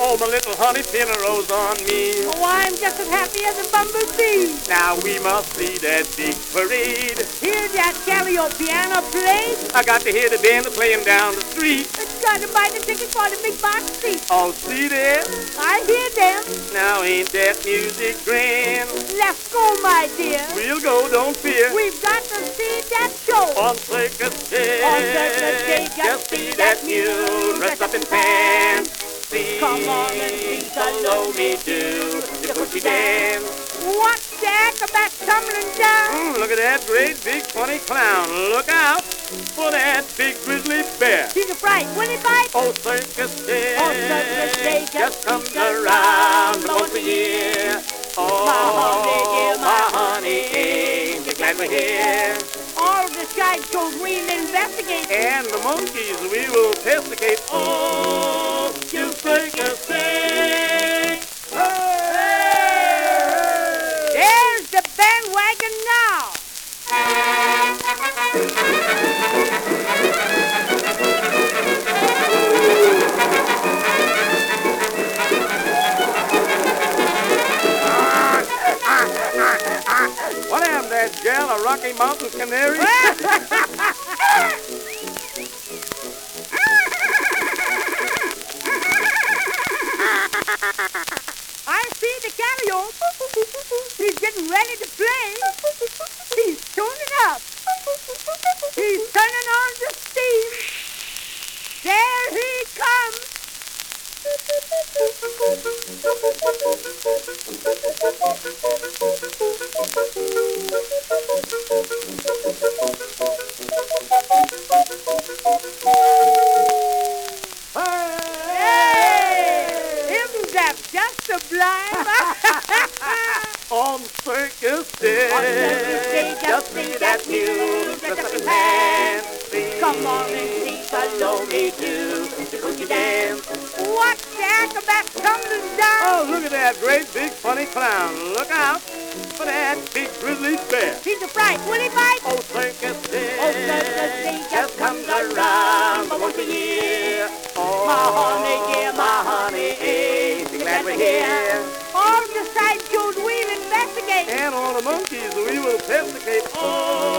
Oh, my little honey pin rose on me. Oh, I'm just as happy as a bumblebee. Now we must see that big parade. Hear that Calio piano play. I got to hear the band playing down the street. It's got to buy the ticket for the big box seat. Oh, see there? I hear them. Now ain't that music grand? Let's go, my dear. We'll go, don't fear. We've got to see that show. On circus day. On circus day, Just see that mule dressed up in pants. Come on and see Salome do the boogie dance. What's the acrobat tumbling down? Look at that great big funny clown. Look out for that big grizzly bear. He's a fright. Will he bite? Oh, circus day. Oh, circus day just comes around once a year. Oh, my honey, ain't you glad we're here? All the sideshows we'll investigate. And the monkeys we will pesticate. Oh, you circus day. There's the bandwagon now. What am that gal, a Rocky Mountain canary? I see the Calio. He's getting ready to play. He's tuning up. He's turning on the steam. There he comes. Isn't that just sublime? On circus day, just see that mule dressed up in fancy. Come on and see Salome do the boogie dance. What's the acrobat tumbling down? Oh, look at that great big funny clown. Look out for that big grizzly bear. He's a fright. Will he bite? Oh, circus day. Oh, circus day just comes around once a year. Oh, my honey, dear, my honey, ain't you glad we're here? All the sideshows we'll investigate. And all the monkeys we will pesticate. Oh,